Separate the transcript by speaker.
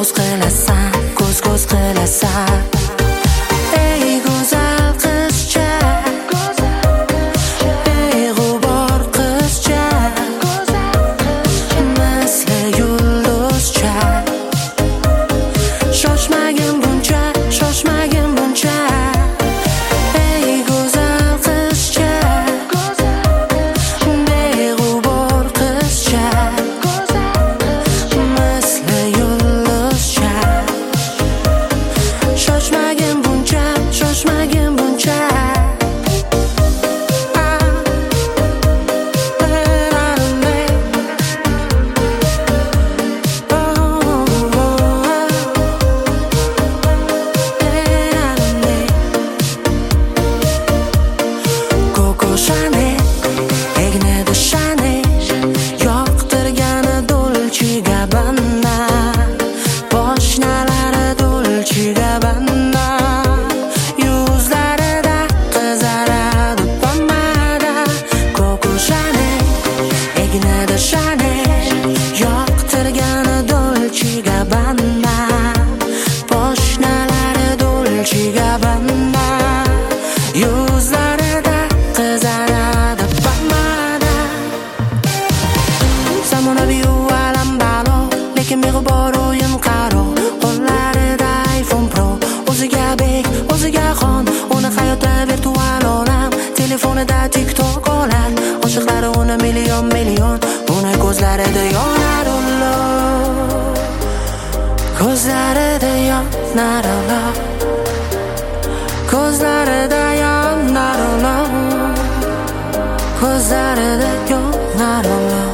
Speaker 1: qilasan, ko'z qilasan. Ey go'zal qizcha, beg'ubor qizcha, misli yulduzcha. Shoshmagin buncha, shoshmagin buncha. Ey go'zal qizcha, beg'ubor qizcha, misli yulduzcha. Shoshmagin buncha, shoshmagin buncha. Coco Chanel, egnida Chanel, yoqtirgani Dolce Gabbana, poshnalari Dolce Gabbana, yuzlarida qizaradi pomada. Coco Chanel, egnida Chanel, yoqtirgani Dolce Gabbana, poshnalari Dolce Gabbana, yuzlarida qizaradi pomada. Zamonaviy alam balo, lekin beg'ubor o'yin qaro. Qo'llarida iPhone Pro, o'ziga bek, o'ziga xon. Uni hayotda virtual olam, telefonida TikTok olar. Oshiqlari uni million, uni ko'zlarida yonar olov, ko'zlarida yonar olov, ko'zlarida yonar olov, ko'zlarida yonar olov.